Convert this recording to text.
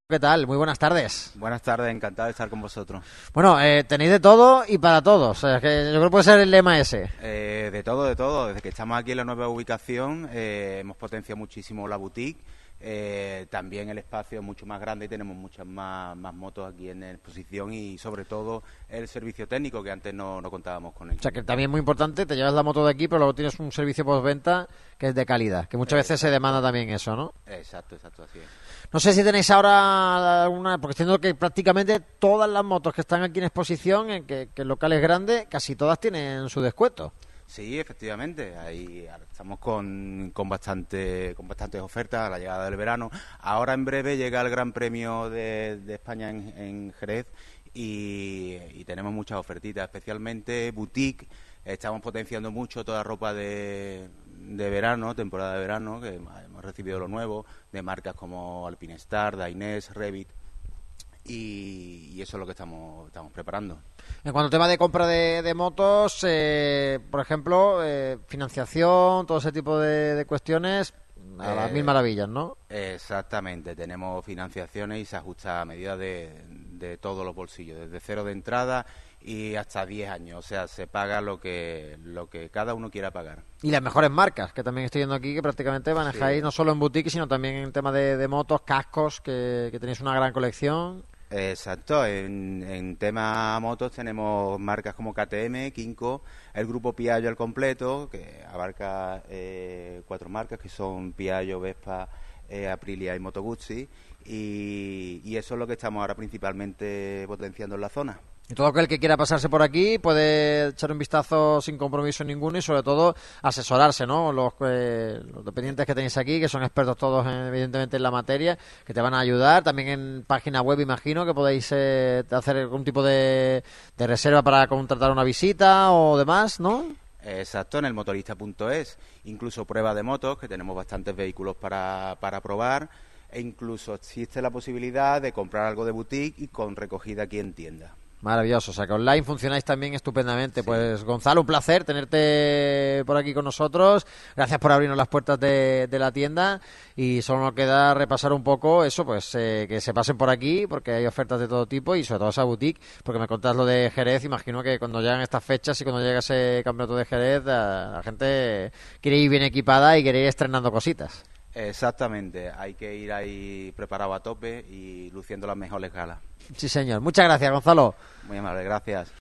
¿Qué tal? Muy buenas tardes. Buenas tardes, encantado de estar con vosotros. Bueno, tenéis de todo y para todos. O sea, que yo creo que puede ser el lema ese. De todo, de todo. Desde que estamos aquí en la nueva ubicación, hemos potenciado muchísimo la boutique. También el espacio es mucho más grande y tenemos muchas más motos aquí en exposición y sobre todo el servicio técnico que antes no contábamos con él. O sea, que también es muy importante, te llevas la moto de aquí, pero luego tienes un servicio postventa que es de calidad, que muchas veces se demanda también eso, ¿no? Exacto, así es. No sé si tenéis ahora alguna, porque entiendo que prácticamente todas las motos que están aquí en exposición, que el local es grande, casi todas tienen su descuento. Sí, efectivamente, ahí ahora estamos con bastantes ofertas a la llegada del verano. Ahora en breve llega el Gran Premio de España en Jerez y tenemos muchas ofertitas, especialmente boutique. Estamos potenciando mucho toda ropa de verano, temporada de verano, que hemos recibido lo nuevo, de marcas como Alpinestar, Dainese, Revit, y eso es lo que estamos preparando. En cuanto al tema de compra de motos, por ejemplo, financiación, todo ese tipo de cuestiones, a las mil Eh, maravillas, ¿no? Exactamente, tenemos financiaciones y se ajusta a medida de todos los bolsillos, desde cero de entrada y hasta 10 años, o sea, se paga lo que cada uno quiera pagar. Y las mejores marcas, que también estoy viendo aquí, que prácticamente manejáis Sí, no solo en boutique, sino también en tema de motos, cascos, que tenéis una gran colección. exacto, en tema motos tenemos marcas como KTM, Kinko, el grupo Piaggio al completo, que abarca 4 marcas que son Piaggio, Vespa, Aprilia y Moto Guzzi, y eso es lo que estamos ahora principalmente potenciando en la zona. Y todo aquel que quiera pasarse por aquí puede echar un vistazo sin compromiso ninguno y sobre todo asesorarse, ¿no? Los dependientes que tenéis aquí, que son expertos todos evidentemente en la materia, que te van a ayudar. También en página web imagino que podéis hacer algún tipo de reserva para contratar una visita o demás, ¿no? Exacto, en el motorista.es, incluso prueba de motos, que tenemos bastantes vehículos para probar, e incluso existe la posibilidad de comprar algo de boutique y con recogida aquí en tienda. Maravilloso, o sea que online funcionáis también estupendamente. Sí. Pues Gonzalo, un placer tenerte por aquí con nosotros. Gracias por abrirnos las puertas de la tienda y solo nos queda repasar un poco eso, pues que se pasen por aquí porque hay ofertas de todo tipo y sobre todo esa boutique, porque me contás lo de Jerez, imagino que cuando llegan estas fechas y cuando llega ese campeonato de Jerez, la gente quiere ir bien equipada y quiere ir estrenando cositas. Exactamente, hay que ir ahí preparado a tope y luciendo las mejores galas. Sí, señor. Muchas gracias, Gonzalo. Muy amable, gracias.